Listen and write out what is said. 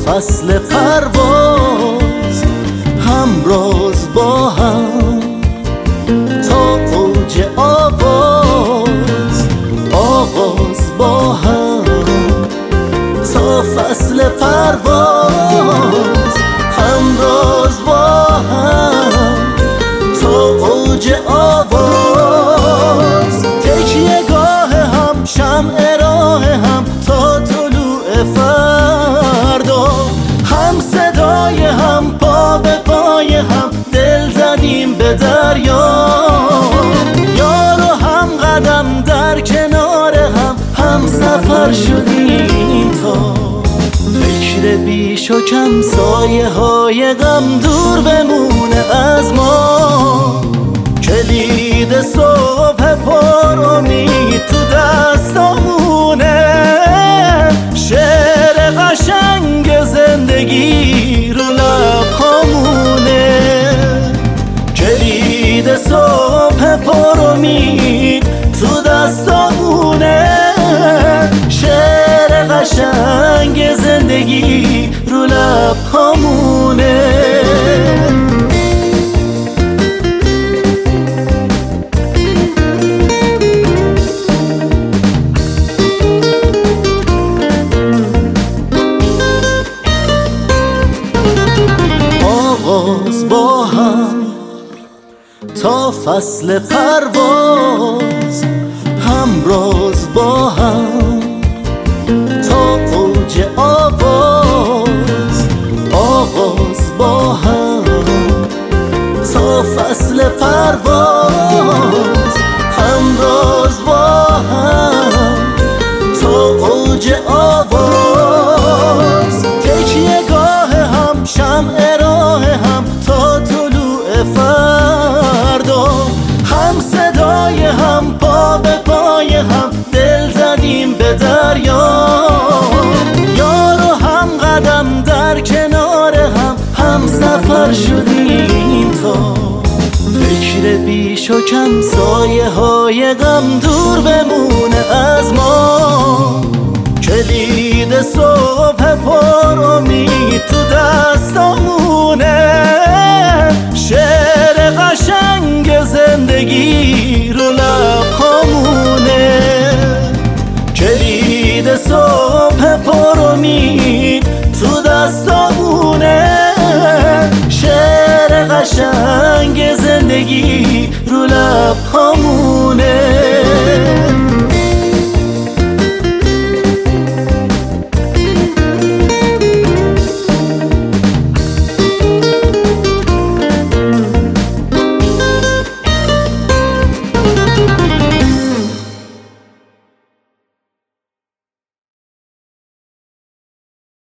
فصل پرواز همراز با هم، تا اوج آواز آغاز با هم، تا فصل پرواز همراز با هم، تا اوج آواز تکیه گاه هم، شمع راه هم، تا طلوع فردا هم صدای هم، پا به پای هم، دل زدیم به دریا، یار و هم قدم در کنار هم، هم سفر شدیم تا فکر بیش و کم، سایه های غم دور بمونه از ما، کلید صبح پر امید تو دستامونه، شعر قشنگ زندگی رو لبهامونه، کلید صبح پر امید تو دستامونه، شعر قشنگ زندگی رو لبهامونه. آغاز با هم تا فصل پرواز همراز با هم، تا اوج آواز آغاز با هم، تا فصل پرواز همراز با هم، تا اوج آواز تکیه گاه هم، شمع راه هم، تا طلوع فردا هم صدای هم، پا به پای هم، دل زدیم به دریا، یار و هم قدم در کنار هم، هم سفر شدیم تا فکر بیش و کم، سایه های غم دور بمونه از ما، کلید صبح پر امید تو دستامونه، شعر قشنگ زندگی رو لبهامونه، کلید صبح پر امید تو دستامونه، شعر قشنگ زندگی رو لبهامونه.